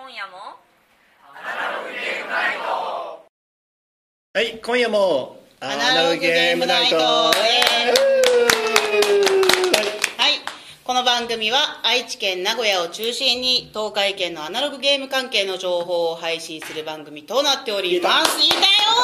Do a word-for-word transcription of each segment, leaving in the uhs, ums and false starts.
今夜もアナログゲームナイト。 はい、今夜もアナログゲームナイト。はい、 この番組は愛知県名古屋を中心に東海圏のアナログゲーム関係の情報を配信する番組となっております。いいだよ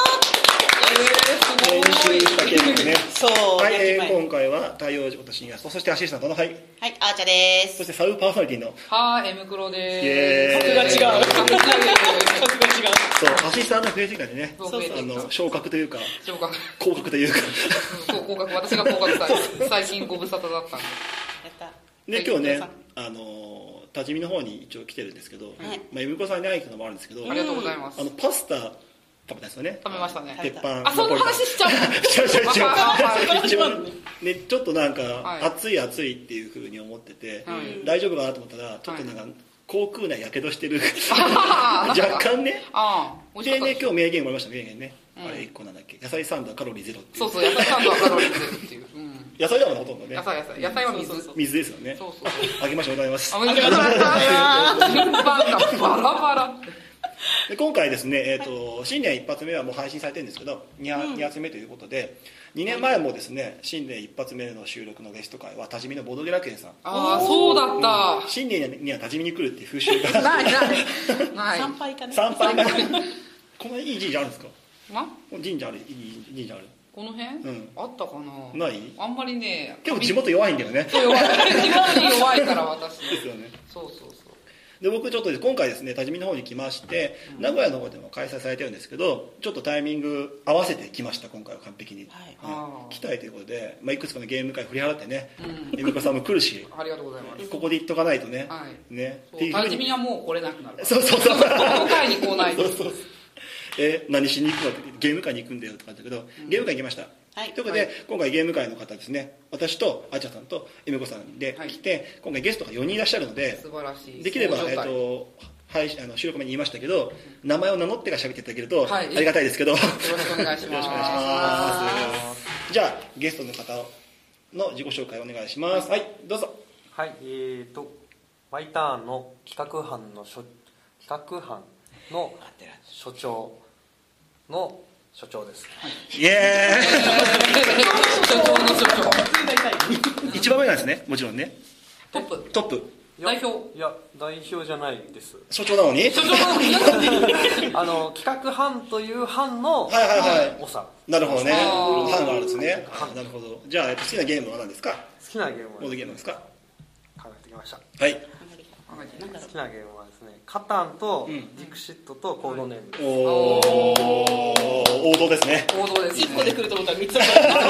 練習したゲームね。 そう、 はい、えー、今回は対応私にやすと、そしてアシスタントのはい、 はい、あーちゃです。 そしてサブパーソナリティのはーい、エムクロでーす。格が違う格が違うそう、アシスタント増えてきたんでね、 そうそうあの昇格というか昇格降格というかそう、降格、私が降格した最新ご無沙汰だったんで。 やったで、今日ね、あの多治見の方に一応来てるんですけど、はい、まあ、エムコさんに会いに行くのもあるんですけど、 ありがとうございます。 あのパスタ食べたんですよね。 食べましたね。 鉄板。 あ、そんな話しちゃう。 ちゃうちゃうちゃう。 一番ね、ちょっとなんか、 はい、 暑い暑いっていう風に思ってて、 はい、 大丈夫かなと思ったら、ちょっとなんか、はい、口腔内やけどしてる若干ね。 ああ、 でね、今日名言もらいました名言ね。うん、あれいっこなんだっけ、野菜サンドはカロリーゼロっていう。 そうそう、野菜サンドはカロリーゼロっていう。うん、 野菜だもんほとんどね。 野菜野菜野菜は水。 そうそうそう、水ですよね。 そうそうそう。 あげましょうございます。 あげましょうございます。順番がバラバラ。 で今回ですね、えーと、新年一発目はもう配信されてるんですけど 2, 2発目ということで、にねんまえもですね、新年一発目の収録のゲスト会は多治見のボードゲ楽園さん。 ああ、そうだった、 うん、新年には多治見に来るっていう風習がないないない。 参拝かね、 参拝かねこのいい神社あるんですか？ ま、 神社ある、いい神社ある、 この辺、うん、あったかな。 ない？ あんまりね、 結構地元弱いんだよね。 弱い地元に弱いから私ですよね。 そうそうそう。 で僕ちょっと今回ですね、多治見の方に来まして、うん、名古屋の方でも開催されてるんですけど、ちょっとタイミング合わせてきました。今回は完璧に、はいはい、来たいということで、まあ、いくつかのゲーム会振り払ってね、エミコさんも来るし、 ありがとうございます。 ここで言っとかないとね、 はい、 ね、 多治見はもう来れなくなるから、 そうそうそう、 この会に来ないと。 そうそう、え何しに行くのって、ゲーム会に行くんだよとかだけど、うん、ゲーム会行きました。はい、ということで、はい、今回ゲーム会の方ですね、私とあちゃさんとえみこさんで来て、はい、今回ゲストがよにんいらっしゃるので、 素晴らしい。 できれば、えーとはい、あの収録前に言いましたけど、名前を名乗ってから喋っていただけるとありがたいですけど、はい、よろしくお願いします。よろしくお願いします。 じゃあゲストの方の自己紹介お願いします。はい、どうぞ。 はい、えーとマイターンの企画班の所企画班の所長の所長です。 イエーイ所長の所長一番上なんですね、もちろんね。 トップトップ代表。 いや代表じゃないです。 所長なのに所長なのにあの企画班という班のはいはいはい長。 なるほどね、班があるんですね。なるほど。じゃあ好きなゲームは何ですか？ 好きなゲームはボードゲームですか？ 考えてきました。 はい。 好きなゲームはですね、カタンとディクシットとコードネームです。 おお、王道ですね。 王道ですね。 いっこで来ると思ったらみっつも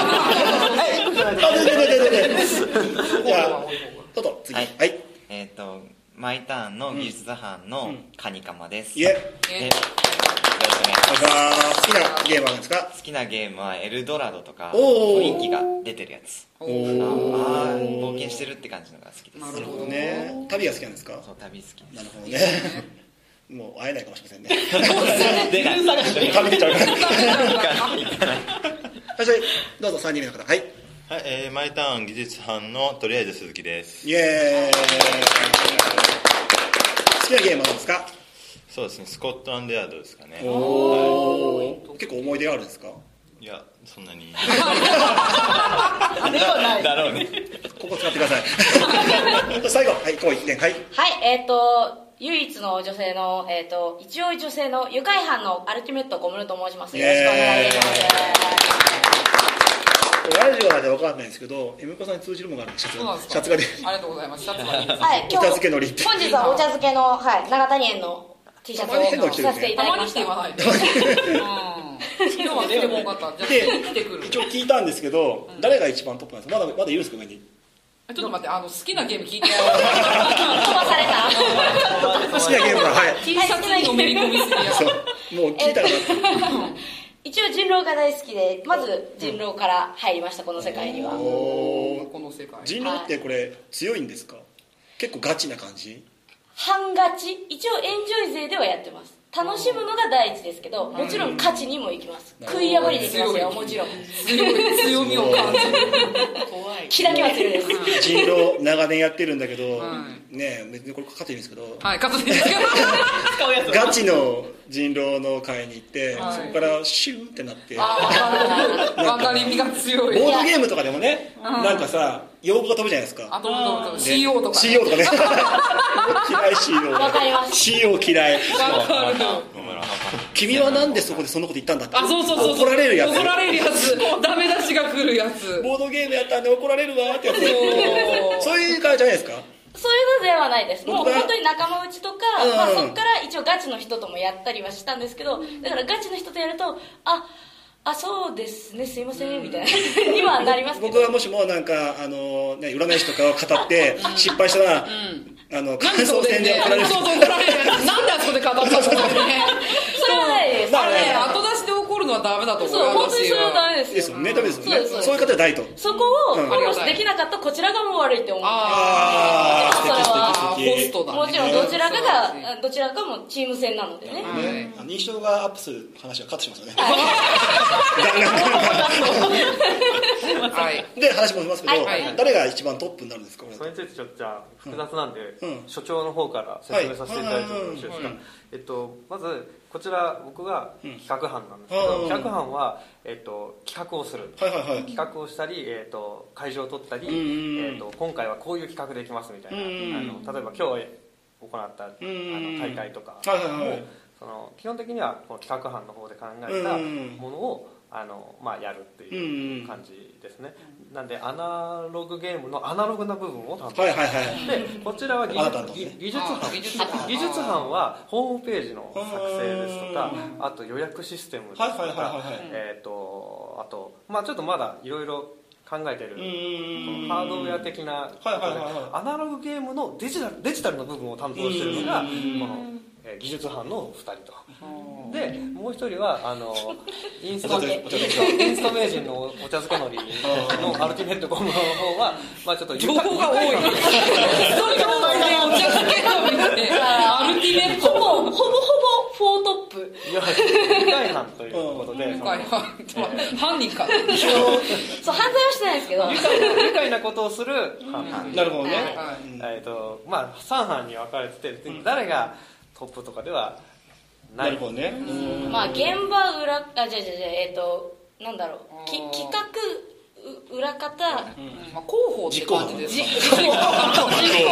じゃあトト次。はい、はい、 えっ、ー、とマイターンの技術班のカニカマです。 イエ。よろしくお願いします。好きなゲームは何ですか？ 好きなゲームはエルドラドとか雰囲気が出てるやつ。おお、冒険してるって感じのが好きです。 なるほどね。旅が好きなんですか？ そう旅好きです。 なるほどね。もう会えないかもしれませんね。 出ない。 旅出ちゃうから。はい、どうぞさんにんめの方。はい。 はい、えー、マイターン技術班のとりあえず鈴木です。 イエーイ。好きなゲームは何ですか？ そうですね、スコットランドヤードですかね。 おー、はい、結構思い出があるんですか？ いや、そんなにではないだろうね。 ここ使ってください。最後、はい、こういってん、はい。 はい、えっ、ー、と唯一の女性の、えっ、ー、と一応女性の愉快犯のアルティメット小室と申します。よろしくお願いします。 ラジオなんで分かんないんですけど、エムコさんに通じるものがあるんで、シャツが。シャツがで。 ありがとうございます。シャツがいいです。 はい、今日お茶漬けのりって。 本日はお茶漬けの、はい、長谷園の T シャツをさせていただきました。 たまに来て言わないで。うん。今日は出てこんかった。じゃあ次来てくる。 一応聞いたんですけど、うん、誰が一番トップなんですか？まだまだいるんですか上に？ ちょっと待って、あの好きなゲーム聞いてやろう。 飛ばされた。 好きなゲームははい。 T シャツにのめり込みすぎや。 そう。もう聞いたら。 一応人狼が大好きで、まず人狼から入りました、この世界には。 この世界。 人狼ってこれ強いんですか？結構ガチな感じ？ 半ガチ。一応エンジョイ勢ではやってます。 楽しむのが第一ですけど、もちろん勝ちにも行きます。食い破りでいきますよ、もちろん。 強い強みを感じる。 怖い。キラキラ強いです。 人狼長年やってるんだけど、ね別にこれ勝っていいんですけど、 はい勝っていいですけど、 ガチの人狼の会に行って、そこからシューってなって、 分かりみが強い。 ボードゲームとかでもね、なんかさ用語が飛ぶじゃないですか。 あとどうぞ シーオー とかシーオー とかね。嫌い シーオー。 わかります。 シーオー 嫌い。 わかる。 君はなんでそこでそんなこと言ったんだって。 あ、そうそうそう。 怒られるやつ。 怒られるやつ。ダメ出しが来るやつ。 ボードゲームやったんで怒られるわってやつ。そういう感じじゃないですか。 そういうのではないです。もう本当に仲間内とか、まあ、そこから一応ガチの人ともやったりはしたんですけど、だからガチの人とやると、ああそうですねすいませんみたいなにはなりますけど、 僕はもしもなんかあの、ね、占い師とかを語って失敗したら、あの感想戦で怒られる。 そうそう怒られる。なんであそこで語ったのかね。 それはないです。 あれ後出しで怒るのはダメだと思う。 そう本当にそれはダメですよ。 ですよね、ダメですよね。そういう方はないと。 そこをフォローできなかったこちらがもう悪いって思う。 ああ、 それはホストだね。 もちろんどちらかがどちらかもチーム戦なのでね。 印象がアップする話はカットしますよね。 はい、 で話もしますけど、はい、誰が一番トップになるんですか。 それについてちょっとじゃあ複雑なんで、うん、所長の方から説明させていただいてもよろしいですか。えっと、まずこちら僕が企画班なんですけど、うん、企画班は、えっと、企画をする、はいはいはい、企画をしたり、えっと、会場を取ったり、えっと、今回はこういう企画でいきますみたいな、あの例えば今日行ったあの大会とかも、はいはいはい、その基本的にはこの企画班の方で考えたものをあの、まあ、やるっていう感じですね。なんでアナログゲームのアナログな部分を担当して、はいはいはい、でこちらは技術、技術班技術班はホームページの作成ですとか、あと予約システムですとか、えっとあとまあちょっとまだいろいろ考えてるこのハードウェア的なことでアナログゲームのデジタルデジタルの部分を担当しているのがこの技術班のふたりと。でもう一人はあのインストインスト名人のお茶漬けのりのアルティメットコムの方はまあちょっと情報が多い。一人のお茶漬けのりでアルティメットほぼほぼほぼフォートップ。 愉快犯ということで。 愉快犯犯人か。 そう犯罪はしてないですけど。 愉快なことをする犯。 なるほどね。 えっとまあさん班に分かれてて誰がトップとかでは。 なるほどね。 まあ現場裏あじゃじゃじゃえっ、ー、となんだろうき企画裏方、うんまあ、広報って感じです。 実行犯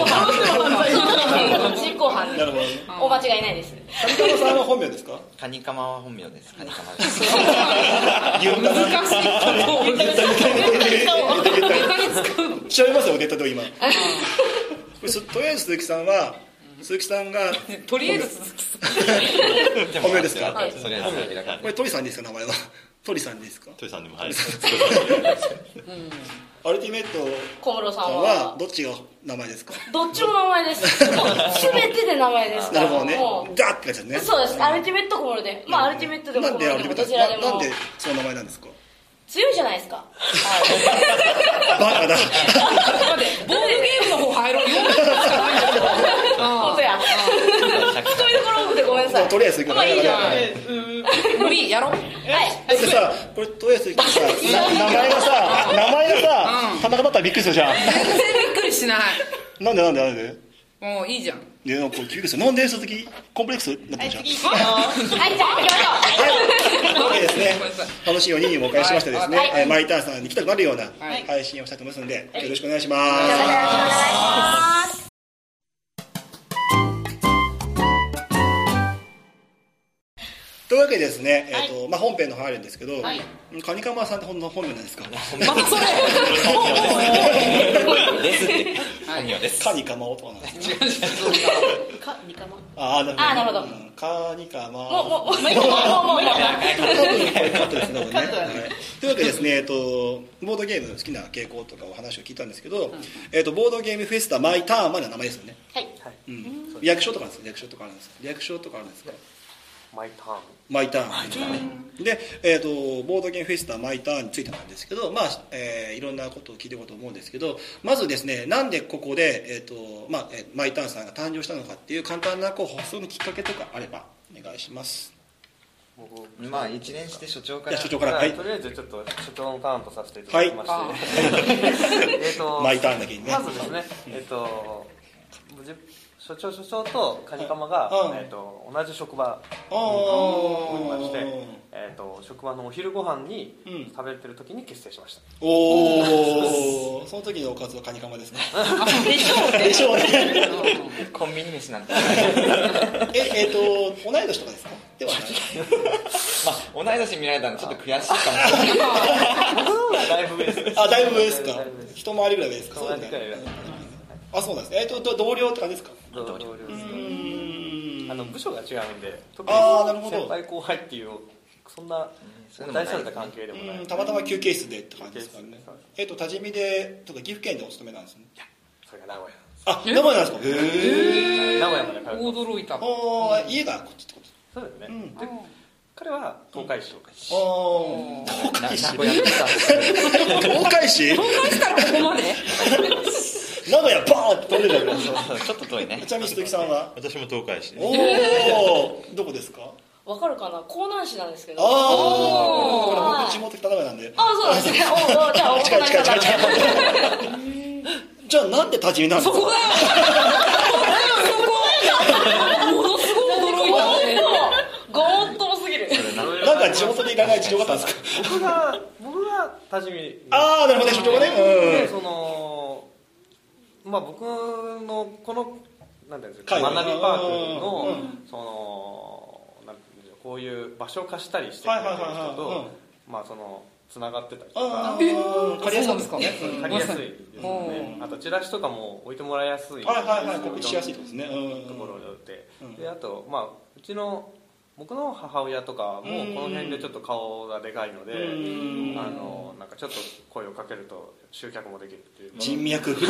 実行犯なるほど、ね、 お間違いないです。 カニカマさんは本名ですか。 カニカマは本名です。カニカマです。 難しいことをネタに使うの。 調べますよネタで今。とりあえず鈴木さんは。鈴木さんがとりあえず鈴木さん本名ですか。 はい、それはこれ鳥さんですか名前は。鳥さんですか。 鳥さんでもはい。 アルティメット小室さんはどっちが名前ですか。 どっちも名前です。すべてで名前ですから。 なるほどね。ガッって感じですね。 そうです。アルティメット小室で、まあアルティメットでも小室でもどちらでも。 なんでその名前なんですか。 強いじゃないですか。 バカだ。 ボードゲームの方入ろう。 本当や。一人どころ多くてごめんなさい。 とりあえず行こう。 まあいいじゃん。 無理やろ。はい。 だってさこれとりあえず行ってさ名前がさ名前がさ田中だったらびっくりするじゃん。 全然びっくりしない。 なんでなんでなんで。 もういいじゃん。 でなんかびっくりする。なんで鈴木コンプレックスになってるじゃん。 はいじゃあ行きましょう。 はいですね。楽しいようにお迎えしましてですね、マイターンさんに来たくなるような配信をしたいと思いますので、よろしくお願いします。 よろしくお願いします。 というわけでですね、えーとまあ、本編の方入るんですけど、カニカマさんって本名なんですか。 またそれですって本名です。 カニカマ男なんですね。 カニカマ。 ああなるほど。カニカマ。 もうもうもうもうもうもうもう。 カットですね。というわけでですね、えっとボードゲーム好きな傾向とかお話を聞いたんですけど、えっとボードゲームフェスタマイターンまでの名前ですよね。 はい。 略称とかあるんですか。略称とかあるんですか。略称とかあるんですか。 マイターンマイターンで、えー、とボードゲームフェスタマイターンについてなんですけど、まあえー、いろんなことを聞いていこうと思うんですけど、まずですね、なんでここで、えーとまあ、マイターンさんが誕生したのかっていう簡単なこう発想のきっかけとかあればお願いします。 まあ一年して所長から所長から、はい、 とりあえずちょっと所長のターンとさせていただきまして、はいえーとマイターンだけにね、 まずですね、えーと所長所長とカニカマが、えー、と同じ職場におりまして、えー、と職場のお昼ご飯に食べてる時に結成しました。 おおその時のおかずはカニカマですね。 でしょうねでしょうねコンビニ飯なんだええー、と同い年とかですかではないまあ同い年見られたのちょっと悔しいかもしれないだいぶ上です。 あだいぶ上ですか。一回りぐらいですか。 そうですね。 あそうなんですね。えっ、ー、と同僚とかですか。 同僚です。あの部署が違うんで、特に先輩後輩っていうそんな大それた関係でもない。 たまたま休憩室でって感じですからね。えっ、ー、と多治見でとか岐阜県でお勤めなんですね。 いやそれが名古屋。 あ名古屋なんですか。へえ。名古屋まで通う。 驚いた。 お家がこっちってこと。 そうですね。うん、で彼は東海市。 ああ東海市。 名古屋に来た。 東海市。 東海市からここまで。 名古屋バーンって取れる。 ちょっと遠いね。 ちなみに鈴木さんは。 私も東海市です。 おおどこですか。 わかるかな、江南市なんですけど。 ああこれ僕地元北名古屋なんで。 あそうですね。おおじゃあ近い近い近い近い。じゃあなんで多治見なんですか。 そこだよ。ものすごい驚いたね。 ごもっともすぎる。 なんか地元で行かない事情があったんですか。 僕が僕が多治見。 ああなるほどね所長がね。うん。 そのまあ僕のこのなんていうんですか学びパークのそのなんていうんでしょうこういう場所を貸したりしてくれてる人とまあそのつながってたりとか。 借りやすいんですかね。 借りやすいですね。あとチラシとかも置いてもらいやすい。 はいはいはい告知しやすいですね。 ところでであとまあうちの僕の母親とかもこの辺でちょっと顔がでかいので、あのなんかちょっと声をかけると集客もできるっていう人脈リ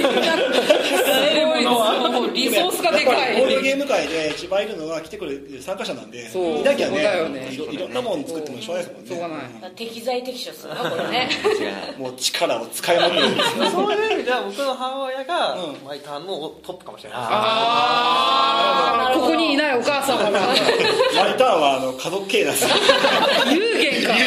ソースがでかい。 ボードゲーム界で一番いるのは来てくれる参加者なんでいなきゃねいろんなもの作ってもしょうがないですもんね。 しょうがない。 適材適所ですよこれね。 もう力を使いまくる。 そういう意味では僕の母親がマイターンのトップかもしれないです。 ああここにいないお母様が。 マイターンはあの家族系なんです。 有限か。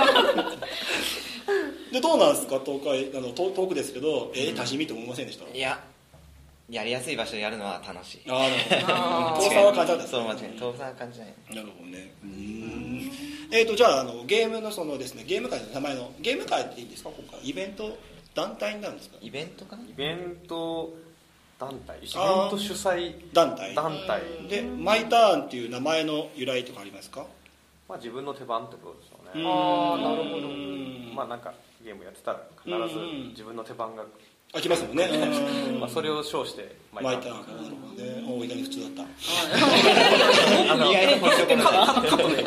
でどうなんですか東海あの遠くですけどえー、多治見と思いませんでした。 いややりやすい場所でやるのは楽しい。 ああ遠さは感じない。 そう間違いない遠さは感じない。 なるほどね。うんえーとじゃああのゲームのそのですねゲーム会の名前のゲーム会っていいんですか今回イベント団体になるんですか。 イベントかな。 イベント団体イベント主催団体団体でマイターンっていう名前の由来とかありますか。 まあ自分の手番ってことですよね。 ああなるほど。 まあなんかゲームやってたら必ず自分の手番があきますもんね。 まあそれを称してマイターンなるほどね。お意外に普通だった。 意外とカットで。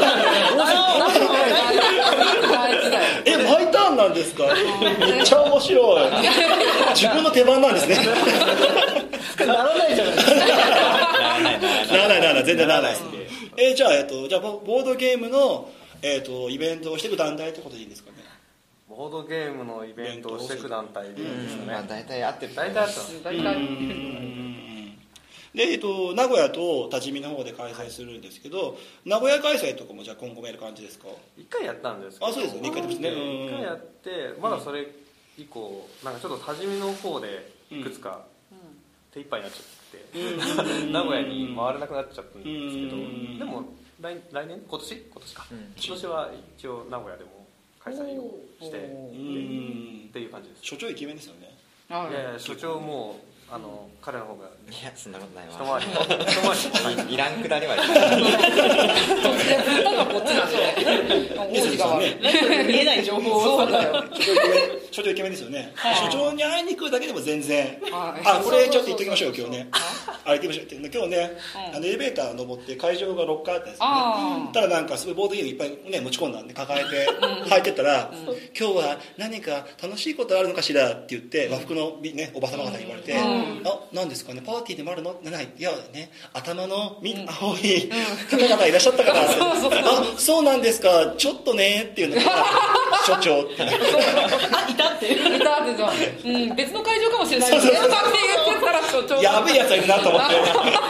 えマイターンなんですか。めっちゃ面白い。自分の手番なんですね。 ならないじゃないですか。 ならないならないならない全然ならないです。えじゃあえっとじゃあボードゲームのえっとイベントをしていく団体ってことでいいんですかね。 ボードゲームのイベントをしていく団体でいいんですよね。 まあ大体合ってる。 大体合ってます。 大体。 でえっと名古屋と多治見の方で開催するんですけど、名古屋開催とかもじゃあ今後もやる感じですか。 一回やったんですけど。 あそうですよね一回やってますね。 一回やってまだそれ以降なんかちょっと多治見の方でいくつか手一杯になっちゃって名古屋に回れなくなっちゃったんですけど、でも来来年今年今年か今年は一応名古屋でも開催をしてっていう感じです。 所長イケメンですよね。 いやいや所長もあの彼の方がいやそんなことないわ。一回り一回りいらんくだりはいらん。 なんかこっちなんですよね。王子が見えない情報を。そうだよ。 所長イケメンですよね。所長に会いに来るだけでも全然。あこれちょっと言っときましょう今日ね。 あれ行きましょうって今日ね、うん、あのエレベーター登って会場がろっかいあったんですよね。ただなんかすごいボードゲームいっぱい、ね、持ち込んだんで抱えて入ってったら、うん、今日は何か楽しいことあるのかしらって言って和服の、ね、おば様方に言われて、うん、あ、何ですかね、パーティーでもあるのないいやね、頭のみ、うん、青い方々いらっしゃったからってそうそうそうあ、そうなんですか、ちょっとねっていうのが所長ってあ、 いたっていたってさ、うん、別の会場かもしれないけど、ね、 やべえやついるなと思って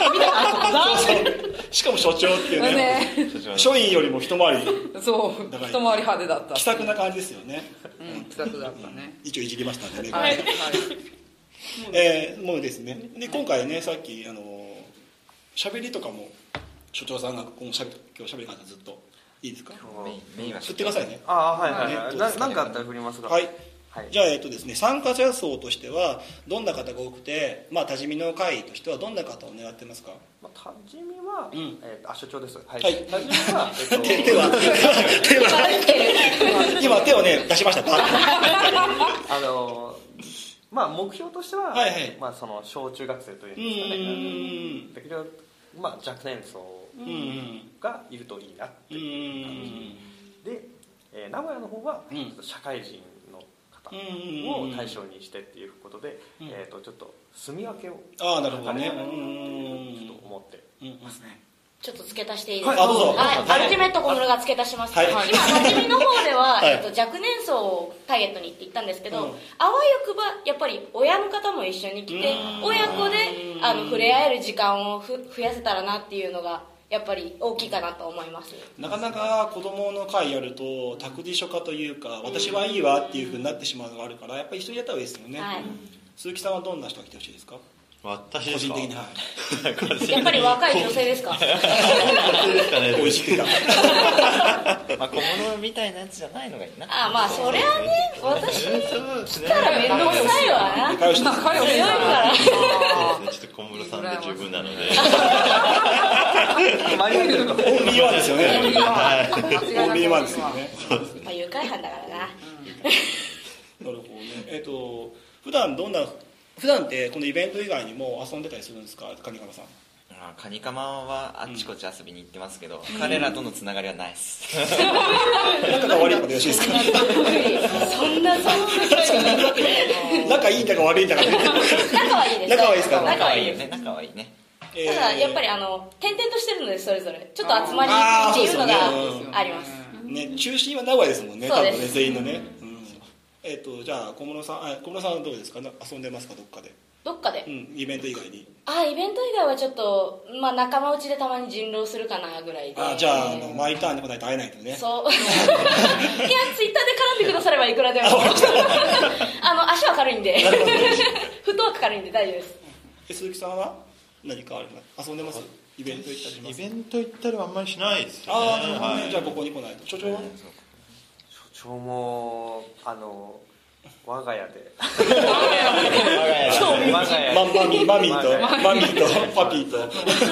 しかも所長っていう ね, ね署員よりも一回りそう一回り派手だった気さくな感じですよね、 うん、気さくだったね一応いじりましたんでね、 はいはいえー、もうですねで今回ねさっきあの喋りとかも所長さんが今日喋り方ずっといいですかメインは振ってくださいねああはいはいはい、ね、何かあったら振りますがはいはい、じゃあ、えっとですね、参加者層としてはどんな方が多くて、まあ、多治見の会としてはどんな方を狙ってますか？ まあ、多治見は、うんえー、あ所長です、はい、 はい、 多治見は、えっと、 手は手は今手をね出しましたあのまあ目標としては、 はいはいまあ、その小中学生というんですかねだけど、まあ、若年層がいるといいなっていう感じで、えー、名古屋の方はちょっと社会人を対象にしてっていうことで、うん、えー、とちょっと住み分けをああなるほどねちょっと思ってますね。 ちょっと付け足していいですか？ はい、あどうぞ、 はい、アルティメット小室が付け足します、はい、今多治見の方では、はい、えっと、若年層をターゲットにって言ったんですけど、うん、あわよくばやっぱり親の方も一緒に来て親子であの触れ合える時間をふ増やせたらなっていうのがやっぱり大きいかなと思います。 なかなか子供の会やると託児所化というか私はいいわっていうふうになってしまうのがあるからやっぱり一緒にやった方がいいですよね、はい、鈴木さんはどんな人が来てほしいですか？ 私ですか？ 個人的に、はい、 やっぱり若い女性ですか？ 美味しくたまあ小物みたいなやつじゃないのがいいな。 あまあそれはね私来たら面倒くさいわな仲良しです強いからちょっと小室さんで十分なのでオンリーワンですよねオンリーワンですよねまあ誘拐犯だからななるほどね。えっと普段どんな普段ってこのイベント以外にも遊んでたりするんですか？カニカマさん。 あカニカマはあっちこっち遊びに行ってますけど、うん、彼らとのつながりはないです仲が悪いのでよろしいですか？ そんなそんな仲いいんだか悪いんだか仲はいいです仲はいいですか？ 仲はいいよね仲はいいね。 ただやっぱりあの転々としてるのでそれぞれちょっと集まりっていうのがあります。 ね、中心は名古屋ですもんね。多分ね全員のね。うん、えっとじゃあ小室さん、小室さんはどうですか？遊んでますかどっかで？ どっかで？ うん、イベント以外に。 あ、イベント以外はちょっとまあ仲間内でたまに人狼するかなぐらいで。 あ、じゃああの毎ターンで来ないと会えないとね。 そう。いやツイッターで絡んでくださればいくらでも。あの足は軽いんで。フットワーク軽いんで大丈夫です。 え鈴木さんは何かあるの？遊んでます？イベント行ったりします？ イベント行ったりはあんまりしないですね。 ああ、はい、じゃあここに来ないと。所長は？ 所長もあの我が家でマミーマミーとマミーとパピーと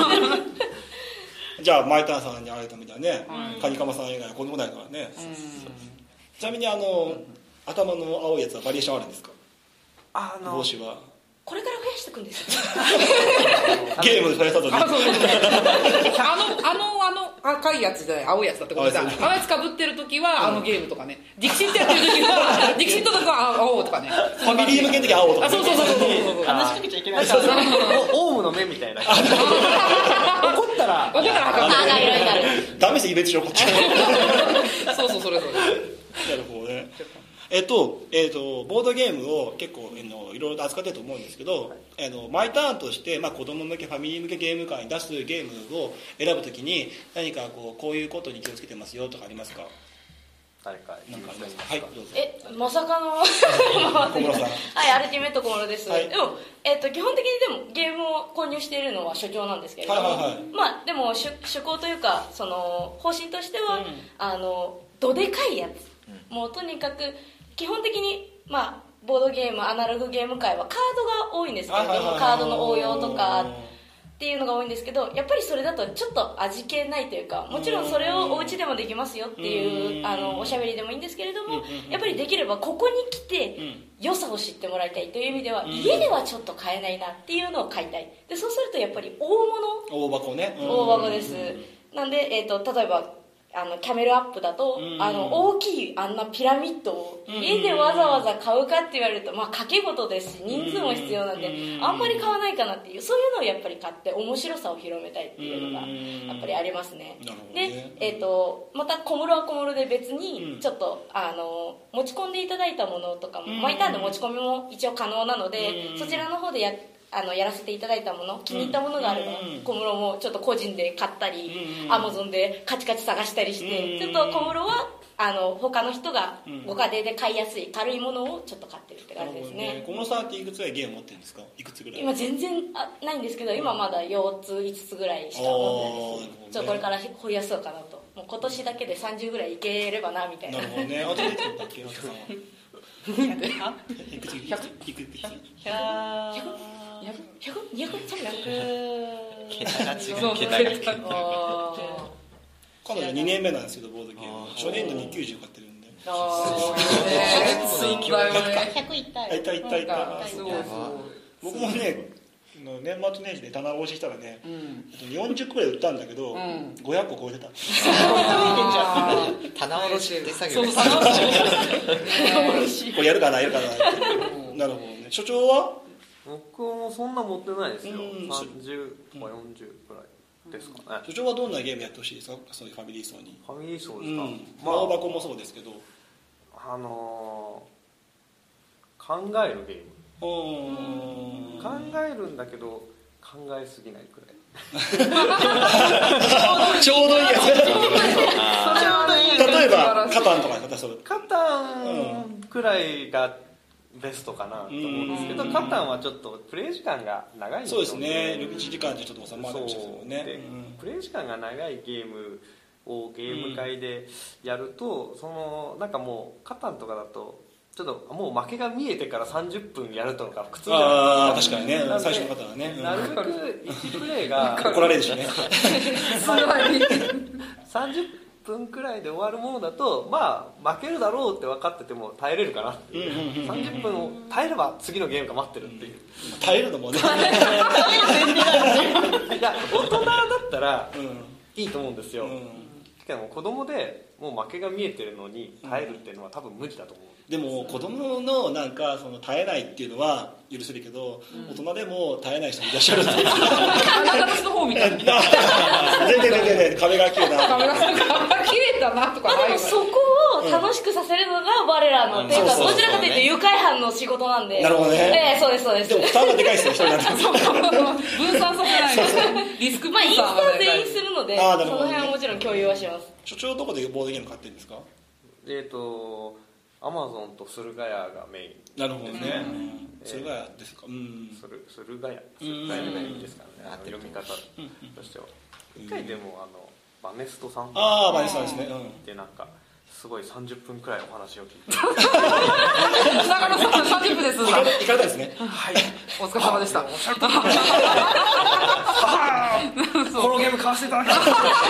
じゃあマイタンさんに会えたみたいなね、うん、カニカマさん以外は子供ないからね、うん、ちなみにあの頭の青いやつはバリエーションあるんですか？ あの帽子はこれから増やしていくんですよゲームで増やしたとねあのあのあの赤いやつじゃない青いやつだってことでさ青いやつかぶってる時はあのゲームとかねディキシットやってる時はディキシットとか青とかねファミリー向けの時は青とか、 ね、あそうそうそうそう話しかけちゃいけないからオウムの目みたいな怒ったら怒ったら赤色になるダメですイベントしようこっちそうそうそれそれなるほどね。えっとえっと、ボードゲームを結構あのいろいろと扱ってると思うんですけど、はい、あのマイターンとして、まあ、子供向けファミリー向けゲーム会に出すゲームを選ぶときに何かこうこういうことに気をつけてますよとかありますか？ 誰か何かありますか？はいどうぞ。 えまさかの小室さんはいアルティメット小室です、はい、でも、えー、と基本的にでもゲームを購入しているのは所長なんですけれども、はいはいはい、まあでも趣向というかその方針としては、うん、あのどでかいやつ、うん、もうとにかく基本的に、まあ、ボードゲームアナログゲーム界はカードが多いんですけれどもカードの応用とかっていうのが多いんですけど、やっぱりそれだとちょっと味気ないというか、もちろんそれをお家でもできますよっていうあのおしゃべりでもいいんですけれども、やっぱりできればここに来て良さを知ってもらいたいという意味では、家ではちょっと買えないなっていうのを買いたい。でそうするとやっぱり大物、 大箱ね、 大箱です。なんで、えーと、例えばあのキャメルアップだと、うん、あの大きいあんなピラミッドを家でわざわざ買うかって言われると、まあ掛け事ですし人数も必要なんで、あんまり買わないかなっていう、そういうのをやっぱり買って面白さを広めたいっていうのがやっぱりありますね。で、えーと、また小室は小室で別にちょっとあの持ち込んでいただいたものとかも、毎ターンで持ち込みも一応可能なので、そちらの方でやってあのやらせていただいたもの、気に入ったものがあれば、うん、小室もちょっと個人で買ったり、アマゾンでカチカチ探したりして、ちょっと小室はあの他の人がご家庭で買いやすい軽いものをちょっと買ってるって感じですね。 小室さんっていくつぐらいゲーム持ってるんですか？いくつぐらい？ 今全然あないんですけど、今まだよっついつつぐらいしか持ってないです。ちょっとこれから掘りやそうかなと。もう今年だけでさんじゅうぐらいいければなみたいな。 なるほどね。あとでいくつだったっけ？ひゃくいくつ？ひゃくいくつ？ひゃくひゃく、ひゃく、にひゃく、さんびゃく、 桁が違う、桁が違う。 彼女にねんめなんですけど、ボードゲーム初年度にきゅうじゅう買ってるんで。 そうだよね。 ひゃくいったいったいったいった僕もね、年末年始で棚卸ししたらね、よんじゅっこぐらい売ったんだけど、ごひゃっこ超えてた。 棚卸しって作業です。 これやるかなやるかなって。なるほどね。所長は？ 僕もそんな持ってないですよ。さんじゅうとかよんじゅうくらいですかね。 所長はどんなゲームやってほしいですか？そういうファミリー層に。 ファミリー層ですか。 まあ大箱もそうですけど、 あの考えるゲーム。考えるんだけど考えすぎないくらい。 ちょうどいいやつ。例えばカタンとか型そう。 カタンくらいがベストかなと思うんですけど、カタンはちょっとプレイ時間が長いんですよね。 そうですね。いちじかんじゃちょっと収まらないですよね。 プレイ時間が長いゲームをゲーム会でやると、そのなんかもうカタンとかだとちょっともう負けが見えてからさんじゅっぷんやるとか苦痛じゃないですか。 ああ確かにね。最初の方はね。 なるべくいちプレイが怒られるしね。 さんじゅっぷんくらいで終わるものだと、まあ負けるだろうって分かってても耐えれるかなっていう。さんじゅっぷんを耐えれば次のゲームが待ってるっていう。 耐えるのもね。いや大人だったらいいと思うんですよ。けども子供でもう負けが見えてるのに耐えるっていうのは多分無理だと思う。 でも子供のなんかその耐えないっていうのは許せるけど、うん、大人でも耐えない人もいらっしゃるんですよ。 私の方みたいな。 全然全然壁が綺麗だ。 壁が綺麗だなとか。 まあでもそこを楽しくさせるのが我らの、うん、っていうかどちらかというと愉快犯の仕事なんで。 なるほどね。 ええそうですそうです。 でも負担がでかいですよ一人なんで。 分散させないの。リスク分散。 まあインスタ全員するので、その辺はもちろん共有はします。 所長どこでボードゲーム買ってるんですか？ えっとアマゾンと駿河屋がメイン。 なるほどね。駿河屋ですか。うん。 駿河屋。駿河屋がメインですからね。読み方としては。一回でもあのバネストさん。 ああバネストですね。 でなんかすごいさんじゅっぷんくらいお話を聞いて。 中野さんさんじゅっぷんです。 行かれたですね。 はい。お疲れ様でした。 このゲーム買わせていただきます。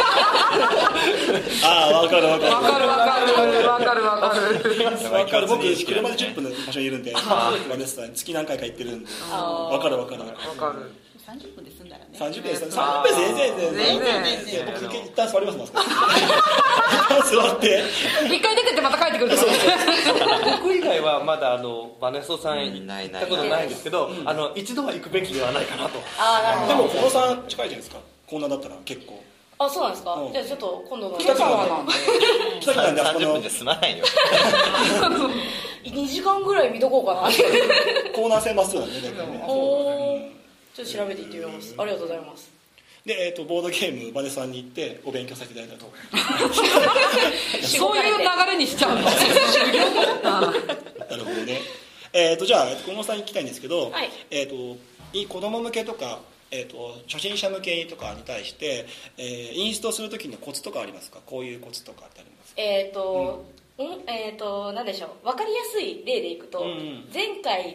ああ分かる分かる分かる分かる分かる分かる分かる。僕車でじゅっぷんの場所にいるんで、バネスト月何回か行ってるんで分かる分かる分かる。 さんじゅっぷんで済んだらね。 さんじゅっぷんで済んだら。さんじゅっぷん全然全然。僕一旦座りますもん。座って。 一回出てってまた帰ってくる。 僕以外はまだあのバネストさん行ったことないんですけど、あの一度は行くべきではないかなと。 でも小野さん近いじゃないですか。こんなだったら結構。 あ、そうなんですか。じゃあちょっと今度の北川なんで。北川なんでさんじゅっぷんで済まないよ。 にじかんぐらい見とこうかな。 コーナー戦まっすぐなんでね。 おー。ちょっと調べていってみます。ありがとうございます。 で、えーと、ボードゲームバネさんに行ってお勉強させていただいたと。 そういう流れにしちゃうの。なるほどね。えーとじゃあ小野さんに聞きたいんですけど、 はい、 えーと子供向けとか、えーと初心者向けとかに対して、えー、インストするときのコツとかありますか？こういうコツとかってありますか？ えーと、うん、えーとなんでしょう。分かりやすい例でいくと、うん、前回の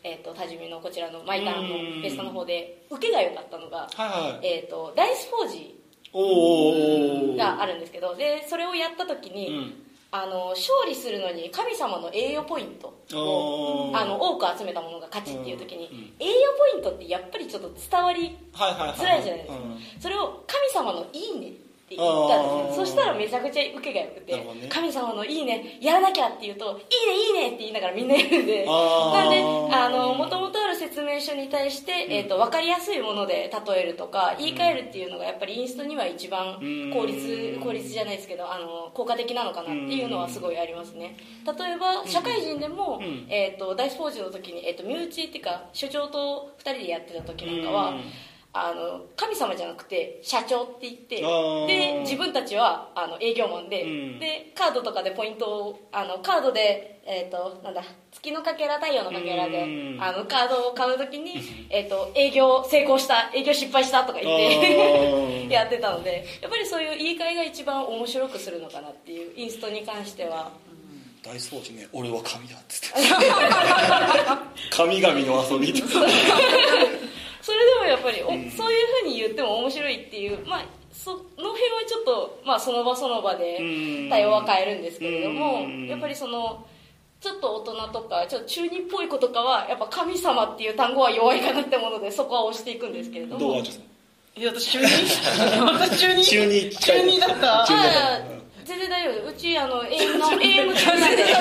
えー、と多治見のこちらのマイターンのフェスタの方で受けが良かったのが、 はいはい、 えー、とダイスフォージがあるんですけど、でそれをやった時に、うん、あの勝利するのに神様の栄誉ポイントをあの多く集めたものが勝ちっていう時に、うん、栄誉ポイントってやっぱりちょっと伝わりづらいじゃないですか、それを神様のいいねって言ったんですよ。そしたらめちゃくちゃ受けが良くて、ね、神様のいいねやらなきゃって言うといいねいいねって言いながらみんなやるんで、なんであの元々ある説明書に対して、えー、と分かりやすいもので例えるとか言い換えるっていうのがやっぱりインストには一番効率効率じゃないですけどあの効果的なのかなっていうのはすごいありますね。例えば社会人でも、えー、とダイスフォージの時に、えー、と身内っていうか所長とふたりでやってた時なんかはあの神様じゃなくて社長って言ってで自分たちはあの営業マンで、うん、でカードとかでポイントをあのカードで、えー、となんだ月のかけら太陽のかけらで、うん、あのカードを買うときに、えー、と営業成功した営業失敗したとか言ってやってたので、やっぱりそういう言い換えが一番面白くするのかなっていうインストに関しては。 大掃除ね、俺は神だっつって神々の遊びとかそれでもやっぱり、うん、そういうふうに言っても面白いっていう、まあ、その辺はちょっと、まあ、その場その場で対応は変えるんですけれども、やっぱりそのちょっと大人とかちょっと中二っぽい子とかはやっぱ神様っていう単語は弱いかなってものでそこは押していくんですけれども。 どうですか？ いや私中二私中二中二中二だった。 あ全然大丈夫。うちあの永遠の永遠の中なんで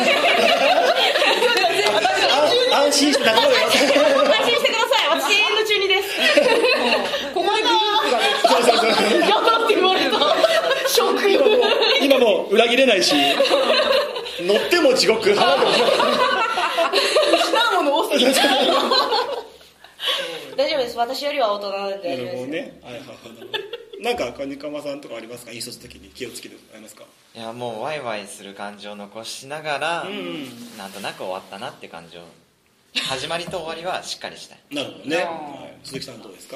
安心してください。 安心してください。私永遠の中二です。 ここでグループがね。 そうそうそう。 やだって言われた。ショックよ。 今も裏切れないし、乗っても地獄。 失うもの多すぎる。 大丈夫です。私よりは大人なんで大丈夫です。 なるほどね。はいはいはい。なんかカニカマさんとかありますか？引率的に気をつけてありますか？ いやもうワイワイする感じを残しながら、うん、なんとなく終わったなって感じを始まりと終わりはしっかりしたい。 なるほどね、はい、鈴木さんどうですか？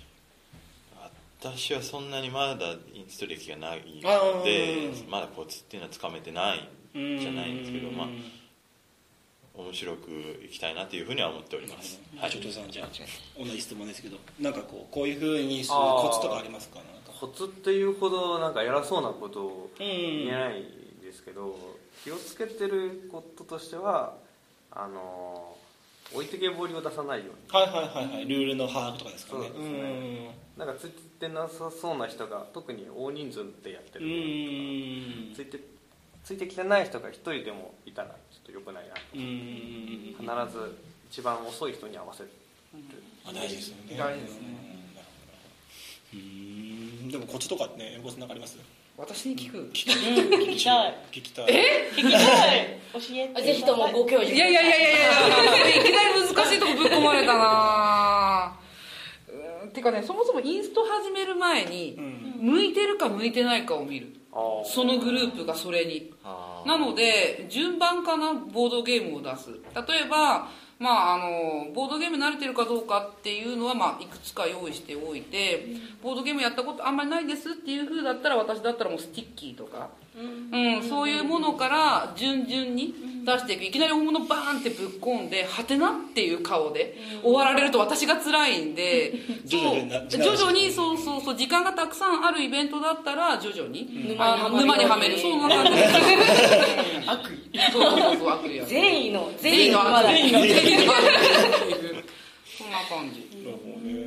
私はそんなにまだインスト歴がないのでまだコツっていうのはつかめてないじゃないんですけど、まあ面白くいきたいなというふうには思っております。 はい、ちょっとさんじゃあ同じ質問ですけど、なんかこうこういうふうにするコツとかありますか？なんかコツっていうほどなんか偉そうなことを言えないですけど、気をつけてることとしてはあの置いてけぼりを出さないように。 はいはいはいはい、ルールの把握とかですかね。 そうですね。なんかついてなさそうな人が特に大人数でやってるんで、ついてついてきてない人が一人でもいたらちょっと良くないなと。必ず一番遅い人に合わせる。 あ、大事ですよね。 大事ですね。 うん、でもコツとかね、横須賀なんかあります？ 私に聞く。 聞きたい。聞きたい。 聞きたい。 え？聞きたい。教えて。ぜひともご教授。 いやいやいやいやいや。いきなり難しいとこぶっ込まれたな。てかね、そもそもインスト始める前に、うん、向いてるか向いてないかを見る。そのグループがそれに。なので順番かな、ボードゲームを出す。例えば、まあ、あのボードゲーム慣れてるかどうかっていうのは、まあ、いくつか用意しておいて、ボードゲームやったことあんまりないですっていう風だったら、私だったらもうスティッキーとか、うんうん、そういうものから順々に出していく。いきなり大物バーンってぶっ込んでハテナっていう顔で終わられると私が辛いんで、 徐々に徐々にそうそうそう、時間がたくさんあるイベントだったら徐々に、うん、あの沼にはめる、そんな感じで悪意、 そうそうそう、悪意や善意の善意の悪意、そんな感じ。 なるほどね。うん、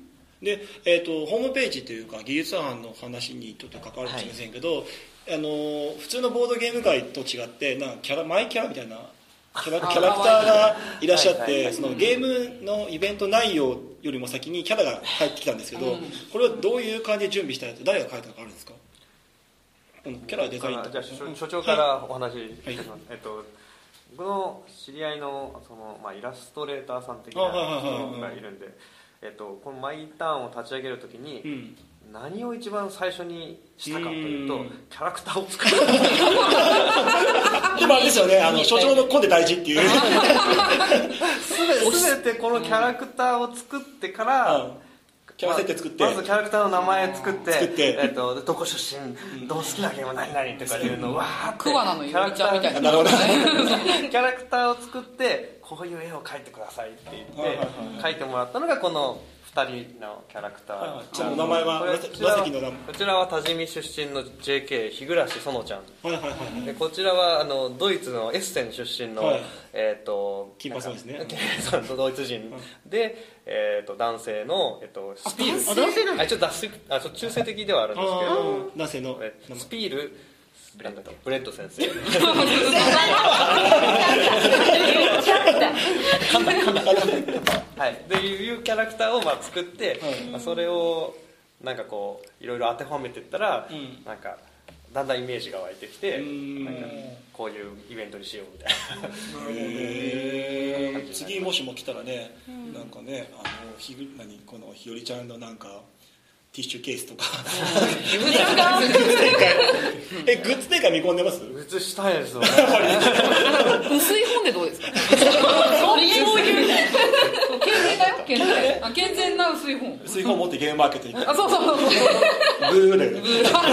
で、えーと、ホームページというか技術班の話にちょっと関わるかもしれませんけど、はい、あの普通のボードゲーム界と違ってなんかキャラマイキャラみたいなキャラ、キャラクターがいらっしゃって、そのゲームのイベント内容よりも先にキャラが入ってきたんですけど、うん、これはどういう感じで準備したいって誰が書いたのかあるんですか？キャラデザインとか。 じゃあ所長からお話しします。はい、えっと僕の知り合い の, その、まあ、イラストレーターさん的な人がいるんで、えっと、このマイターンを立ち上げるときに、うん、何を一番最初にしたかというと、キャラクターを作る。 今ですよね、あの所長のコンデ大事っていう。 すべてこのキャラクターを作ってから、 キャラ設定作って、 まずキャラクターの名前作って作って、 えっと、どこ出身、どう好きなゲーム何々とかいうのをわーってクワナのゆりちゃんみたいななるほどキャラクターを作ってこういう絵を描いてくださいって言って描いてもらったのがこのふたりのキャラクター。 じゃあお名前は紫の名前。こちらは多治見出身の ジェーケー 日暮園ちゃん、 はいはいはい、 でこちらはあのドイツのエッセン出身の、はい、えー、と金髪ですねドイツ人で、えー、と男性の、えー、とスピール、 あ男性なんだ、 あちょっとあちょっと中性的ではあるんですけど、 男性のスピールブレッドブレッド先生はい、でいうキャラクターをまあ作って、はい、まあ、それをなんかこういろいろ当てはめていったら、うん、なんかだんだんイメージが湧いてきて、なんかこういうイベントにしようみたいな。 へー、次もしも来たらね、うん、なんかね、あのひ何このひよりちゃんのなんかティッシュケースとかえ、グッズ展開見込んでます？ グッズしたいですよね薄い本でどうですか？ そういう健全だよ、健全。あ、健全な薄い本。 薄い本持ってゲームマーケットに行って、 あ、そうそうそうそう。 ブーで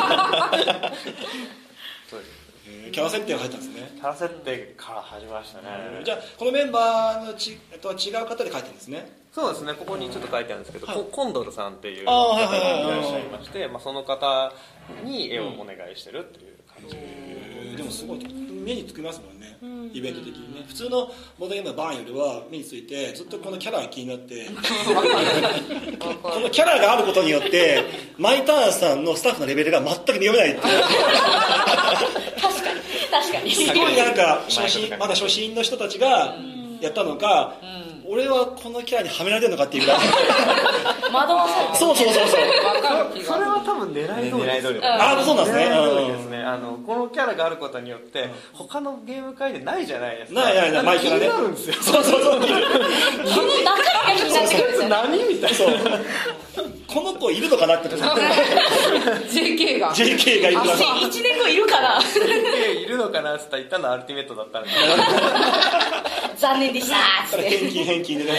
キャラ設定が入ったんですね。 キャラ設定から始まりましたね。 じゃあこのメンバーのちとは違う方で書いてるんですね。 そうですね、ここにちょっと書いてあるんですけど、はい、コンドルさんっていう方がいらっしゃいまして、まあ、その方に絵をお願いしてるっていう感じ、 うん、でもすごい目につきますもんね、うん、イベント的にね。普通のボードゲームのバーンよりは目についてずっとこのキャラが気になってこのキャラがあることによってマイターンさんのスタッフのレベルが全く見読めないっていう確かに確かにすごいなんか初心まだ初心の人たちがやったのか、うん、俺はこのキャラにはめられてるのかっていうぐらい惑わされてそうそうそうそうそれは多分狙い通りです、ね、 ああそうなんですね、 狙い通りですね。あのこのキャラがあることによって他のゲーム界でないじゃないですか。 ないないない、マイキャラね。 気になるんですよ。 そうそうそう。 この中身が気になってくるんですよ。 何みたいな。 そうこの子いるのかなって ジェーケー がジェーケー がいるのかな、 いちねんごいるかなジェーケー いるのかなって言ったのアルティメットだったんで残念でしたーって返金返金でね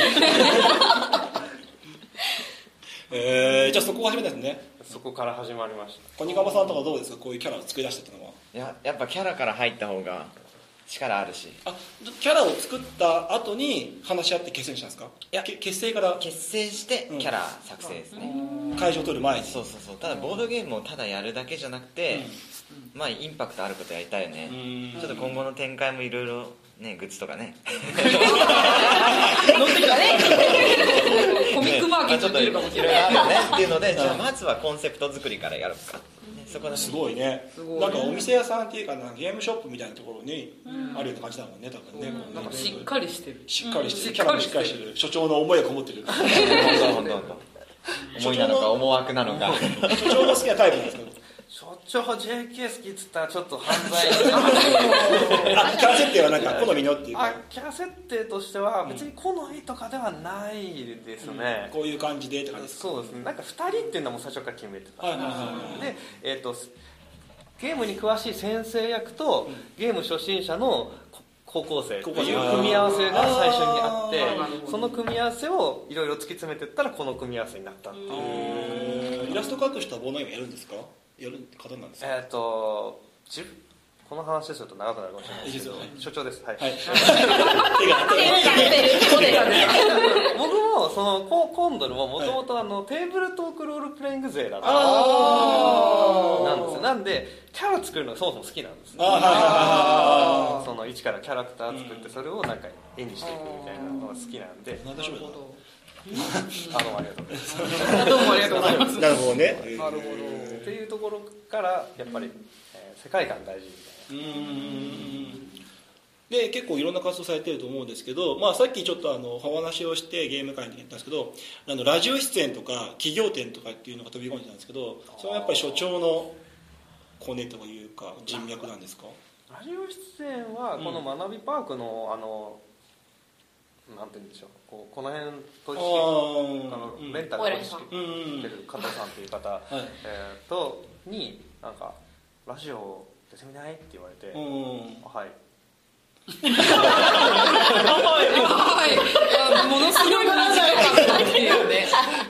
えー、じゃあそこが初めてですね。 そこから始まりました。 小ニカマさんとかどうですか、こういうキャラを作り出したっていうのは。 いや、やっぱキャラから入った方が力あるし。 あ、キャラを作った後に話し合って結成したんですか？いや、結成から結成してキャラ作成ですね、 うん、会場を取る前に。 そうそうそう。ただボードゲームをただやるだけじゃなくて、うん、まあインパクトあることやりたいよね。ちょっと今後の展開もいろいろね、グッズとかね乗ってきたねコミックマーケットちょっといろいろあるよねっていうので、じゃあまずはコンセプト作りからやろうか、そこすごいね。なんかお店屋さんっていうかな、ゲームショップみたいなところにあるような感じだもんね、多分ね。 なんかしっかりしてる、 しっかりしてる、キャラもしっかりしてる、所長の思いがこもってる思いなのか思惑なのか所長の好きなタイプなんですけど、 所長 ジェーケー 好きっつったらちょっと犯罪あ、キャラ設定はなんか好みのっていうか、 あ、キャラ設定としては別に好みとかではないですね、 うん、こういう感じでって感じですか。 そうですね、なんかふたりっていうのも最初から決めてたんですで、えーと、ゲームに詳しい先生役とゲーム初心者の高校生っていう組み合わせが最初にあって、その組み合わせをいろいろ突き詰めていったらこの組み合わせになったっていう。 イラスト描く人はボードゲームやるんですか？やる方なんですか？ えっ、ー、とこの話すると長くなるかもしれないですけど、所長です。はい。はい、僕もそのコンドルももともとあのテーブルトークロールプレイング勢だったなんですよ。なんでキャラ作るのがそもそも好きなんですね。あ、その一からキャラクター作ってそれをなんか絵にしていくみたいなのが好きなんで。 なるほど。 あのありがとうございます。どうもありがとうございます。 なるほどね。 なるほど。っていうところからやっぱり、えー、世界観大事みたいな。うーんで結構いろんな活動されてると思うんですけど、まあ、さっきちょっとあのお話をしてゲーム会に行ったんですけど、あのラジオ出演とか企業展とかっていうのが飛び込んでたんですけど、それはやっぱり所長のコネというか人脈なんですか？ ラジオ出演はこの学びパークの、あのなんて言うんでしょう、こうこの辺取引あのレンタル取引してる加藤さんという方、はい、えー、とになんかラジオ出てみないって言われて、はいはいものすごい短かったっていうね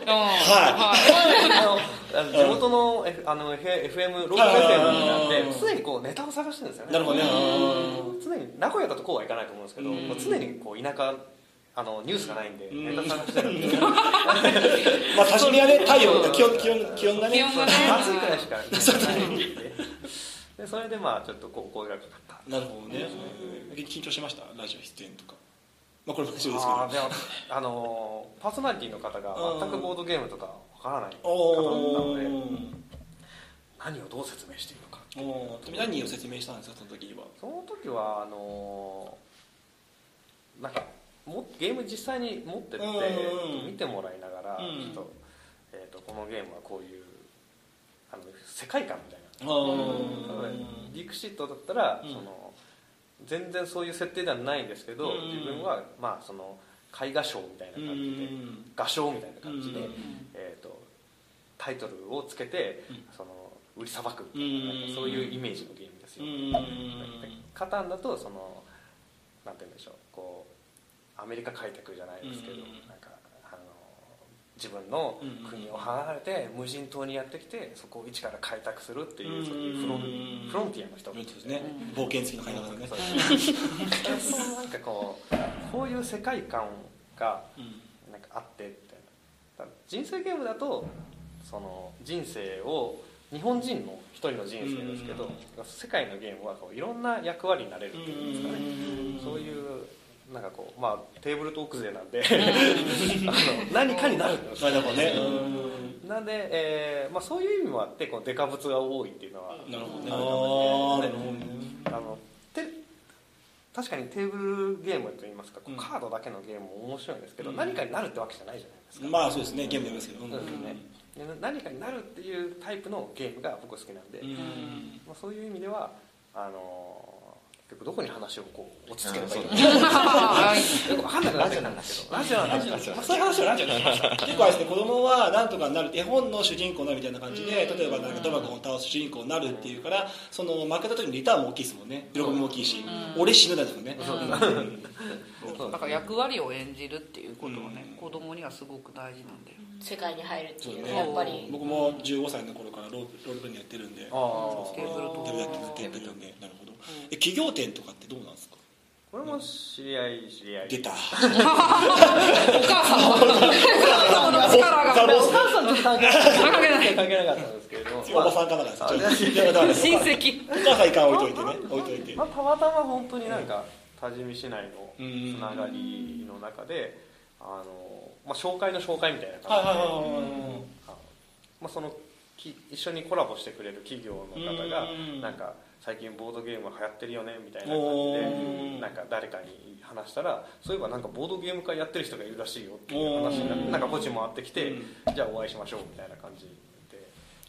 はい地元の F あの エフエム ローカル エフエム なんで常にこうネタを探してるんですよね。 なるほどね。 常に名古屋だとこうはいかないと思うんですけど、常にこう田舎あのニュースがないんでネタ探してるんで、まあ多治見はね太陽気温気温気温がね暑いくらいしかないんで、でそれでまあちょっとこう声がかかった。 なるほどね。緊張しましたラジオ出演とか。まあこれも一緒ですけど。 あでもあのパーソナリティの方が全くボードゲームとかわからない方なので、何をどう説明していいのか。 何を説明したんですかその時には。 その時はあのなんかもゲーム実際に持ってって見てもらいながら、ちょっとえっとこのゲームはこういうあの世界観みたいな。ディクシットだったらその全然そういう設定ではないんですけど、自分はまあその絵画賞みたいな感じで、画賞みたいな感じで、えー、とタイトルをつけてその売りさばくみたいな、なんかそういうイメージのゲームですよ。カタンだとそのなんて言うんでしょう、こうアメリカ開拓じゃないですけど、なんかあの自分の国を離れて無人島にやってきてそこを一から開拓するっていう、そういうフロン、フロンティアの人ですね。 冒険付きの開拓ね。 そうなんかこうこういう世界観がなんかあってみたいな。人生ゲームだとその人生を日本人の一人の人生ですけど、世界のゲームはこういろんな役割になれるっていうんですかね。そういうなんかこうまあテーブルトーク勢なんであの何かになるんですよね。なんで、えーまあ、そういう意味もあってこのデカブツが多いっていうのはあるかもしれないですね。あの確かにテーブルゲームといいますか、こうカードだけのゲームも面白いんですけど、何かになるってわけじゃないじゃないですか。 まあそうですね、ゲームですけど、 そうですね。何かになるっていうタイプのゲームが僕好きなんで、まあ、そういう意味ではあの結構どこに話をこう落ち着ければいいのかよく分かんなくなっちゃうんですけど、ラジオなんですけど、そういう話はラジオなんですよ。 結構あれですね、子供はなんとかなる、絵本の主人公になるみたいな感じで、例えばなんかドラゴンを倒す主人公になるっていうから、その負けた時にリターンも大きいですもんね、喜びも大きいし、俺死ぬだですもんね。 だから役割を演じるっていうことはね、子供にはすごく大事なんだよ。 世界に入るっていうね、やっぱり僕もじゅうごさいの頃からロールプレイやってるんで、テーブルとやってるんで、なるほど。え、企業店とかってどうなんですか？ これも知り合い知り合い。 出た。お母さんのお母さんの力がお母さんと関係ない関係なかったんですけれども、 おばさんかなんか親戚。 お母さんいかん置いといてね、置いといて。 まあたまたま本当になんか多治見市内のつながりの中で、あのまあ紹介の紹介みたいな感じで、まあその一緒にコラボしてくれる企業の方がなんか最近ボードゲーム流行ってるよねみたいな感じでなんか誰かに話したら、そういえばなんかボードゲーム会やってる人がいるらしいよっていう話になって、なんかこっち回ってきて、じゃあお会いしましょうみたいな感じで、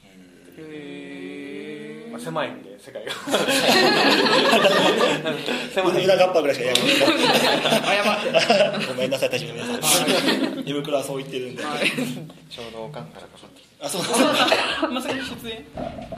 へー、まあ、狭いんで世界が狭い裏ガッパぐらいしかやらない。ごめんなさい、大丈夫皆さん。胃袋はそう言ってるんで。 ちょうどおかんからかかってきた。あ、そうですね。まさに出演。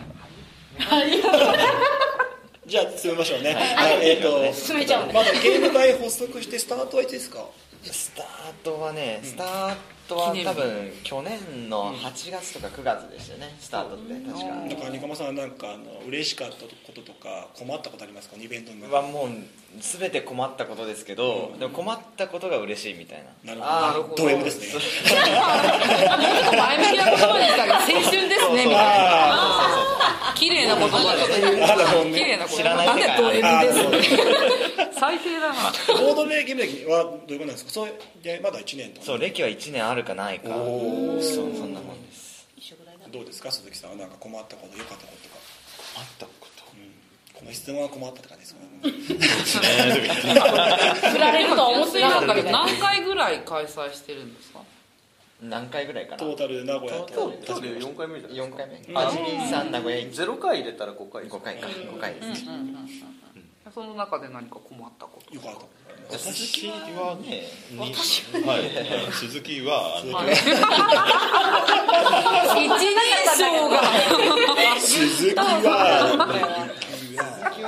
じゃあ進めましょうね。えっと進めちゃう。 まだゲーム会発足してスタートはいつですか？ スタートはね、スタートは多分去年のはちがつとかくがつでしたよね、スタートって確か。 なんかニカマさんなんかあの嬉しかったこととか困ったことありますか？イベントの中はもう全て困ったことですけど、でも困ったことが嬉しいみたいな。 なるほど。ド M ですね。 前向きな言葉でしたが青春ですねみたいな。綺麗な言葉で。綺麗な言葉。 知らない世界。 ド M ですね。最低だな。 ボードゲーム歴はどういうことなんですか？そうでまだいちねんとか。 そう、歴はいちねんあるかないか。そうそんなもんです。 どうですか鈴木さんは？なんか困ったこと良かったこととか。 困ったこと。 この質問は困ったって感じですかね。 振られるとは思ってなかったけど、 何回ぐらい開催してるんですか？ 何回ぐらいかな。 トータル名古屋と今日でよんかいめじゃないですか。 よんかいめ。はちにさん名古屋ゼロかい入れたらごかい。 ごかいか。ごかいですね。 その中で何か困ったこと。 よかった。 私はね、私はい、鈴木は一人称が鈴木は鈴木はね、関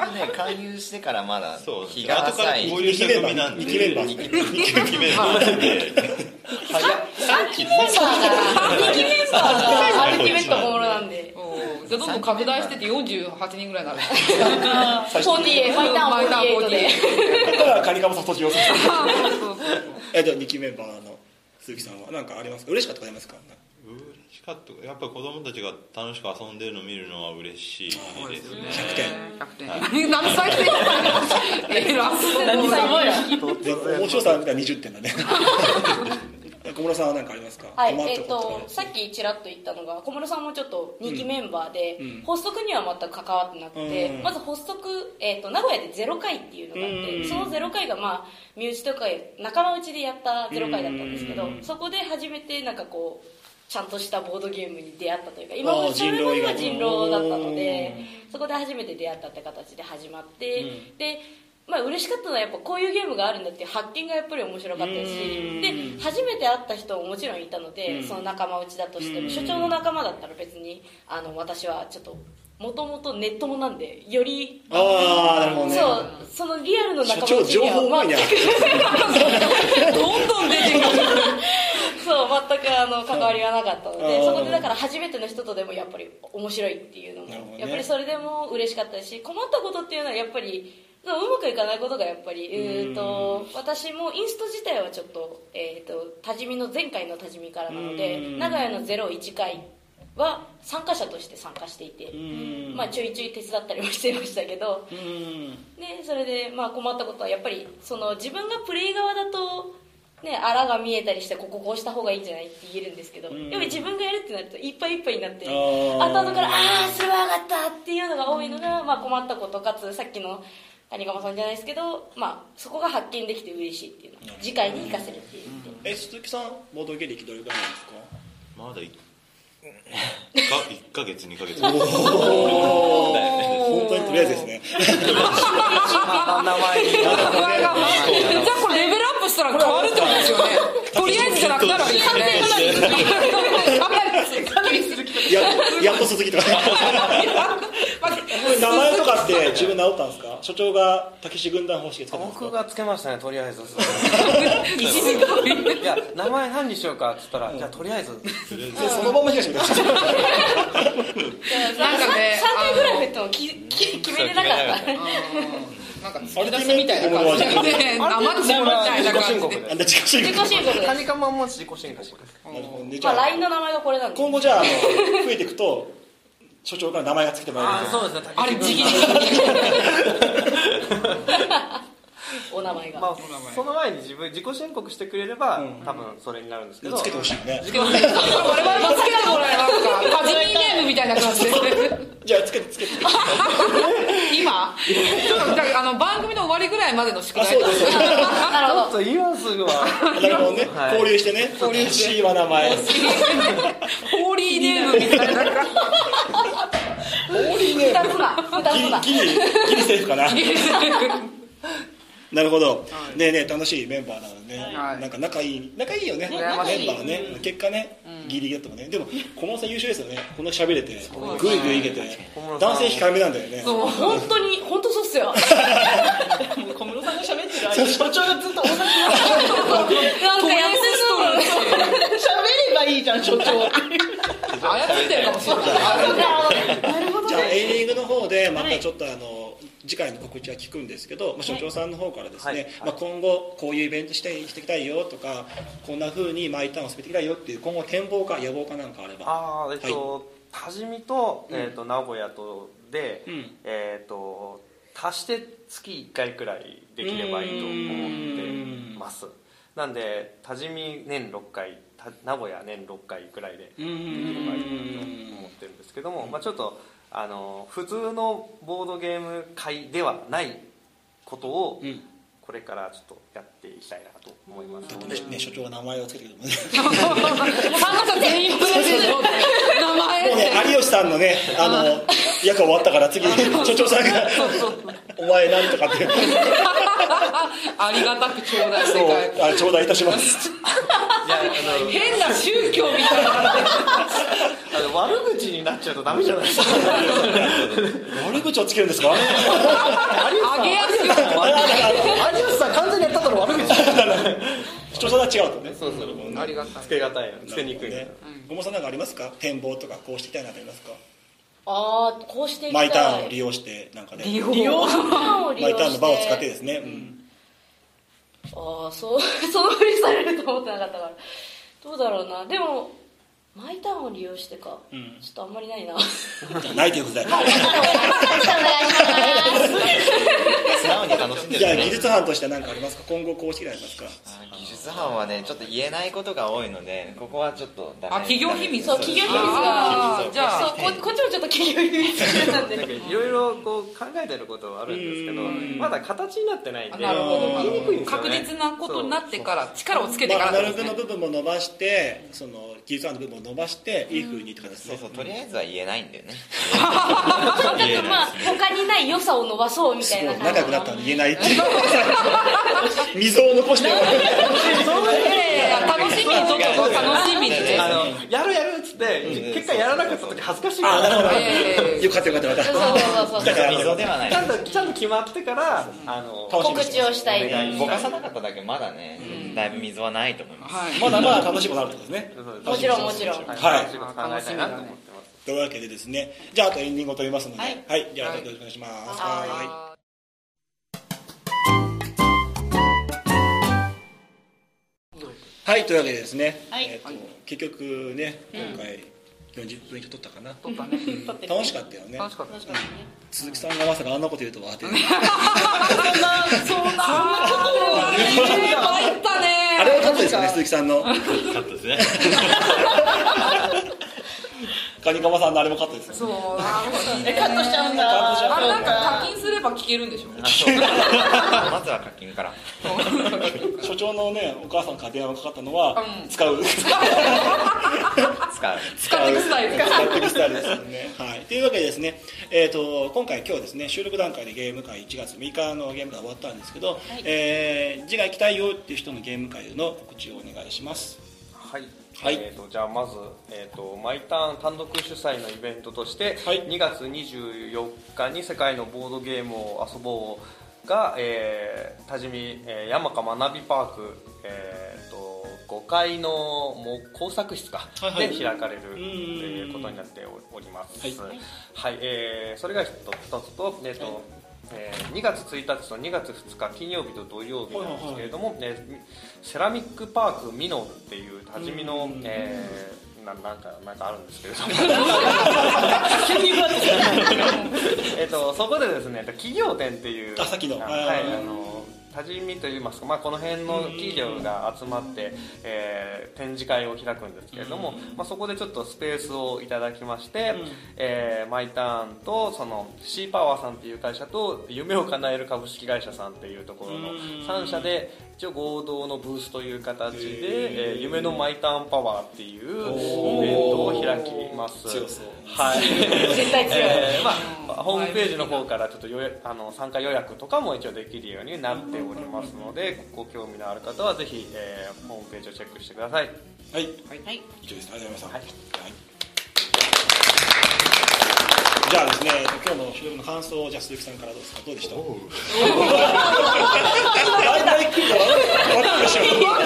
加入してからまだそう日が浅い。 後から合流した組なんでにきメンバーにきメンバーなんで早っさんきメンバーがにきメンバーがアルティメット小室なんでじゃあどんどん拡大しててよんじゅうはちにんぐらいになる。 フォーティーエイト、ファイターンフォーティーエイトで。 だからカニカマさん卒業する。え、じゃあにきメンバーの鈴木さんは何かありますか？嬉しかったことありますか？ 嬉しかったやっぱ子供たちが楽しく遊んでるのを見るのは嬉しいですね。 ひゃくてん。 ひゃくてん。何歳で偉そう。 何歳もや。 でも面白さがにじゅってんだね。小室さんは何かありますか？ はい、えっとさっきちらっと言ったのが小室さんもちょっとにきメンバーで、うん、発足には全く関わってなくて、うん、まず発足、えっと、名古屋でゼロかいっていうのがあって、うん、そのゼロかいがまあ身内とか仲間内でやったゼロかいだったんですけど、うん、そこで初めてなんかこうちゃんとしたボードゲームに出会ったというか、今までそれまでは人狼だったので、そこで初めて出会ったって形で始まって、うん、でまあ嬉しかったのはやっぱこういうゲームがあるんだっていう発見がやっぱり面白かったし、で初めて会った人ももちろんいたので、その仲間内だとしても所長の仲間だったら別にあの私はちょっともともとネットもなんでよりああなるほどね、 そうそのリアルの仲間所長情報多いねどんどん出てくるそう全くあの関わりはなかったので、そこでだから初めての人とでもやっぱり面白いっていうのも、ね、やっぱりそれでも嬉しかったし、困ったことっていうのはやっぱりうまくいかないことがやっぱり、えー、と私もインスト自体はちょっと、えー、と多治見の前回の多治見からなので、名古屋のゼロいちかいは参加者として参加していて、まあ、ちょいちょい手伝ったりもしていましたけど、でそれでまあ困ったことはやっぱりその自分がプレイ側だとね、あらが見えたりしてこここうした方がいいんじゃないって言えるんですけど、やっぱり自分がやるってなるといっぱいいっぱいになって後々からああそれは上がったっていうのが多いのが、まあ、困ったことかつさっきの谷川さんじゃないですけど、まあ、そこが発見できて嬉しいっていうの次回に生かせるっていう、 うん、え鈴木さんボードゲ歴どれくらいなんですか？ まだいいっかげつにかげつ。おお本当にとりあえずですね名前にじゃあこれレベルアップしたら変わるってことですよね。とりあえずじゃなくなるわけですよね。 や, やっと鈴木とか名前とかって自分治ったんですか？所長がたけし軍団方式で使ったんですか？ 僕がつけましたね、とりあえずいや名前何にしようかって言ったら、うん、じゃあとりあえずそのまま東みたいななんかねさんかいぐらい振っても決めれなかったなんか突き出しみたいな感じでね、生地みたいな感じで自己申告自己申告です。 カニカマも自己申告です。 まあ ライン の名前がこれなんで今後じゃあ増えていくと所長から名前がつけてもらえると。 あそうですね。 あれ時期お名前が、 まあ、その前に自分自己申告してくれれば、うん、多分それになるんですけど、 つけてほしいね。 我々もつけてもらえますか？カジミネームみたいな感じでじゃあつけてつけて今ちょっとあの番組の終わりぐらいまでの宿題ですなるほど。 今すぐはなるほどね、はい、交流してね、 交流して欲しいわ名前ホーリーネームみたいなホーリーネームふたつだふたつだギリギリセーフかななるほど、はい、ねえねえ楽しいメンバーなので、ね、はい、なんか仲いい仲いいよね、メンバーね、うん、結果ね、うん、ギリギリだったもんね。でも小室さん優秀ですよね、こんな喋れてグイグイいけて、男性控えめなんだよね。 そう本当に本当そうっすよ小室さんが喋ってる間所長がずっと同じなんかやってるの喋ればいいじゃん所長操ってるかもしれないなるほど。じゃあエンディングの方でまたちょっとあの次回の告知は聞くんですけど、まあ、所長さんの方からですね、はい、まあ、今後こういうイベントしてしていきたいよとか、こんな風にマイターンを進めていきたいよっていう今後展望か野望かなんかあれば。 ああ、えっと多治見と、えー、と名古屋とで、うん、えっ、ー、と足して月いっかいくらいできればいいと思ってます。なんで多治見年ろっかい、名古屋年ろっかいくらいでできればいいと思ってるんですけども、まあ、ちょっとあの普通のボードゲーム会ではないことをここれからちょっとやっていきたいなと思いますので、 ね、所長が名前をつけてくるもんね参加者全員プレゼント名前もうね有吉さんのねあの役終わったから次所長さんがお前なんとかってありがたく頂戴して帰るあ頂戴いたしますいやあの変な宗教みたいなあの悪口になっちゃうとダメじゃないですか悪口をつけるんですかあげやすいよ有吉さん完全にやったの悪口視聴者は違うとねそうそうありがたいつけがたいつけにくいね小野さんなんかありますか展望とかこうしていきたいなとありますかああこうしていきたいマイターンを利用してなんかね利用利用マイターンを利マイ用してターンの場を使ってですね、うん、 ああそうそのふりされると思ってなかったからどうだろうなでもマイターンを利用してか、うん、ちょっとあんまりないなないということで素直に楽しんでる、ね、 じゃあ技術班として何かありますか今後こうしてありますか技術班はねちょっと言えないことが多いのでここはちょっとダメあ企業秘密そう企業秘密がじゃあそう こ, こっちもちょっと企業秘密なんでなんかいろいろこう考えてることはあるんですけどまだ形になってないんでなるほど言いにくいんですよね確実なことになってから力をつけてまあ、 からアナログの部分も伸ばしてその技術班の部分を伸ばしていい風にって形ですねそうそうとりあえずは言えないんだよねとにかくまあ他にない良さを伸ばそうみたいな仲良くなったのに言えないっていう溝を残して楽しみにちょっと楽しみにねあのやるやるっつって結果やらなかった時恥ずかしいからあなるほどよかったよかったよかったそうそうそうだから溝ではないちゃんとちゃんと決まってからあの告知をしたいですぼかさなかっただけまだねだいぶ溝はないと思います、 はい、 まだまだ楽しいことあるってことですねもちろんもちろんはい、 はい楽しいこと考えたいなと思ってます。 というわけでですねじゃああとエンディングを取りますのでははいい、 はい、じゃあよろしくお願いしますははい、というわけでですね、 はいえーと結局ね今回よんじゅっぷん以上撮ったかな、 撮ったね楽しかったよね楽しかった鈴木さんがまさかあんなこと言うとはってそんなそんな参ったねあれはカットですよね鈴木さんのカットですねカニカマさんのあれもカットですよねそうえカットしちゃうんだカットしちゃうあれなんか課金すれば聞けるんでしょまずは課金から所長のねお母さんから電話がかかったのは、 うん使う使う使っていくスタイル使っていくスタイルですよね。はい。というわけでですね、えっ、ー、と今回今日ですね収録段階でゲーム会いちがつむいかのゲーム会終わったんですけど、はい、えー、次回行きたいよっていう人のゲーム会の告知をお願いします。 はい。 はい、 えー、とじゃあまず、えー、とマイターン単独主催のイベントとして、はい、にがつにじゅうよっかに世界のボードゲームを遊ぼうが、えー、多治見、えー、山香学びパーク、えー、とごかいのもう工作室か、はいはい、で開かれる、えー、ことになっております。はい、はいえー、それが一つと、えーとはいえー、にがつついたちとにがつふつか金曜日と土曜日なんですけれども、はいはいはい、セラミックパークミノっていう多治見の、えー、な, なんかなんかあるんですけれどもえっとそこでですね企業展っていうあさっきのはい、はい、あの多治見といいますか、まあ、この辺の企業が集まって、えー、展示会を開くんですけれども、まあ、そこでちょっとスペースをいただきまして、うんえー、マイターンとそのシーパワーさんっていう会社と夢を叶える株式会社さんっていうところのさん社で一応合同のブースという形で、えー、夢のマイターンパワーっていうイベントを開きます。 強そうはい絶対強い、 えーまあ、ホームページの方からちょっと予約あの参加予約とかも一応できるようになっておりますのでご興味のある方はぜひ、えー、ホームページをチェックしてください。 はい、 はい、 以上です。ありがとうございました。 はいはいじゃあですね、今日の収録の感想をじゃあ鈴木さんからどうですか。どうでした？大体聞いたら分かるでし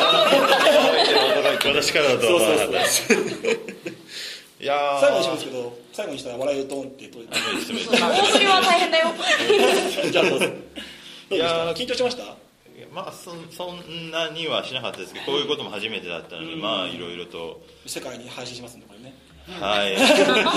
ょ。 私からだと思わなかったです。いや最後にしますけど、最後にしたら笑いをドンって取れて。 大尻は大変だよ。 じゃあどうぞ。どうでした？緊張しました？ まあそそんなにはしなかったですけど、こういうことも初めてだったので、まあいろいろと世界に配信しますんでこれね。 はい。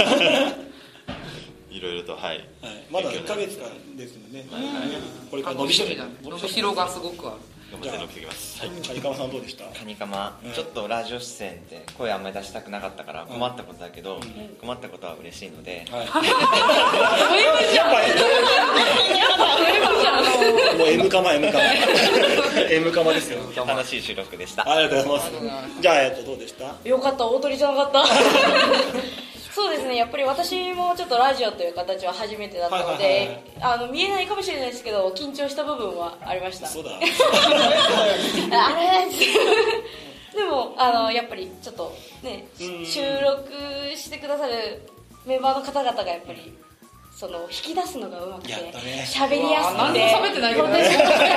いろいろとはい、はい、 まだいっかげつかですので、ね、はいはい、 これから伸びしろ伸びしろがすごくある。 頑張って伸びてきます。 カニカマさんどうでした？ カニカマ、うん、ちょっとラジオ出演って声あんまり出したくなかったから困ったことだけど、うん、困ったことは嬉しいので、はい、 やっぱもう M カママ M カマM カマですよ。 楽しい収録でした。 ありがとうございます。じゃあ、えっと、どうでした？ よかった、大鳥じゃなかったそうですね、やっぱり私もちょっとラジオという形は初めてだったので、あの見えないかもしれないですけど緊張した部分はありました。 そうだあれでもあのやっぱりちょっとね、収録してくださるメンバーの方々がやっぱりその引き出すのがうまくて喋りやすくて、 何も喋ってないけどね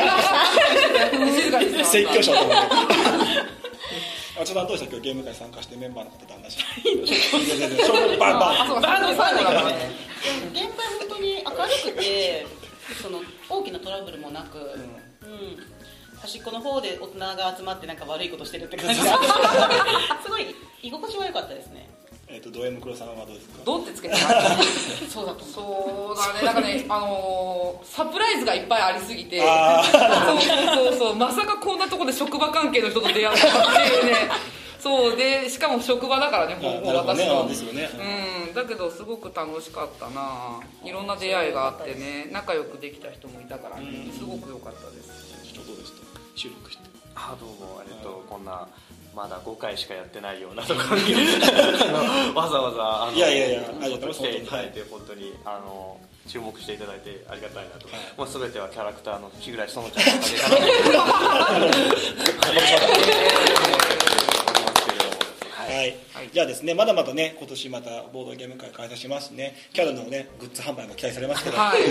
説教者と思うあちょっとどうした今日ゲーム会参加してメンバーの方と話してバンバン現場本当に明るくてその大きなトラブルもなく、うんうん、端っこの方で大人が集まってなんか悪いことしてるって感じがすごい居心地は良かったですね。 えっとド M 黒さんはどうですか？ どうってつけてますそうだとそうだね、なんかね、あのー、サプライズがいっぱいありすぎてそうそうそう、まさかこんなところで職場関係の人と出会ったっていうねそうで、しかも職場だからね、ほぼ私の、ねうん、だけどすごく楽しかったな、いろんな出会いがあってね、仲良くできた人もいたからね、すごく良かったです。 どうでした？収録して。 あ、どうも、えっと、こんなまだごかいしかやってないようなところにわざわざあのいやいやいや来ていただいて本当にあの注目していただいてありがたいなと、はい、もう全てはキャラクターの日暮園ちゃんのおかげかなはい、はい、じゃあですね、まだまだね今年またボードゲーム会開催しますね。キャラのねグッズ販売も期待されますけど、はい、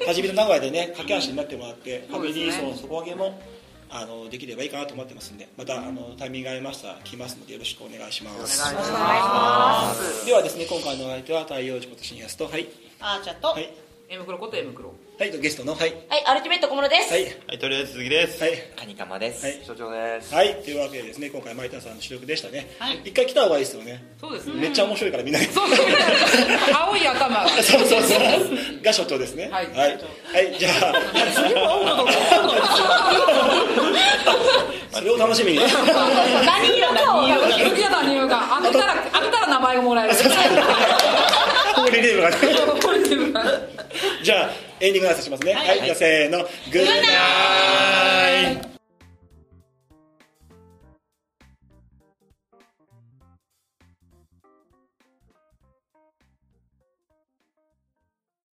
はじめと名古屋でね駆け足になってもらって、ファミリー層の底上げもあのできればいいかなと思ってますんで、またあのタイミングが合いましたら来ますのでよろしくお願いします。 お願いします。 ではですね、今回のお相手は太陽寺こと新安と、はい、 あーちゃんと、はい、 M黒こと M黒、 はい、とゲストの、はい、 はい、アルティメット小室です。 はい、 はい、とりあえず鈴木です。 はい、カニカマです。 はい、 所長です。 はい、というわけでですね、今回マイタさんの主力でしたね。 はい、 一回来た方がいいですよね。 そうですね。 めっちゃ面白いからみんな。そうそう。青い頭が。 そうそうそう。が所長ですね。 はい。 はい。はい、じゃあ。次も青のそれを楽しみに。 何色かを楽しみに。 嫌だ理由が。当てたら当てたら名前がもらえる。 ホーリーネームがね。 ホーリーネームが。 じゃあエンディングの挨拶しますね。はい。じゃあせーの。グッナイ。